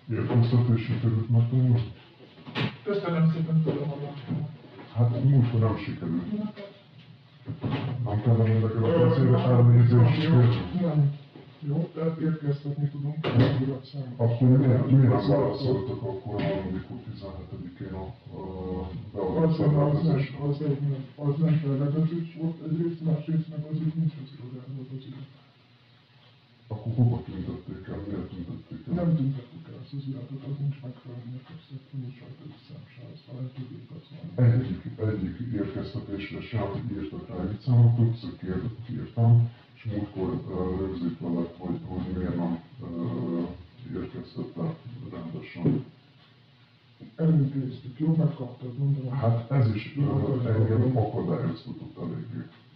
Értelmeztetési került megtanulni? Köszönöm szépen, tudom, hogy Hát múltkor nem sikerült. Nem kellene neked a beszédet elnézést kérni? nem. Jó, tehát érkeztetni tudunk a uratszámot. Akkor miért nem válaszoltak akkor a 3.-17-én a beadásszervezésre? Az nem felvezetős volt egyrészt, másrészt meg az így nincs az irodában az ügy. Akkor hova tüntették el? Miért tüntették el? Nem tüntettük el ezt az iratot, az nincs megfelelően érkeztetve, nincs rajta visszám se, azt talán tudjuk használni. Egyik érkeztetésre sem írtak rá egy számot, többször írtam, és múltkor rögzítve lett, hogy miért nem érkeztette rendesen. Elintéztük, jó, megkaptad, mondom. Hát ez is engem akadályoztatott eléggé.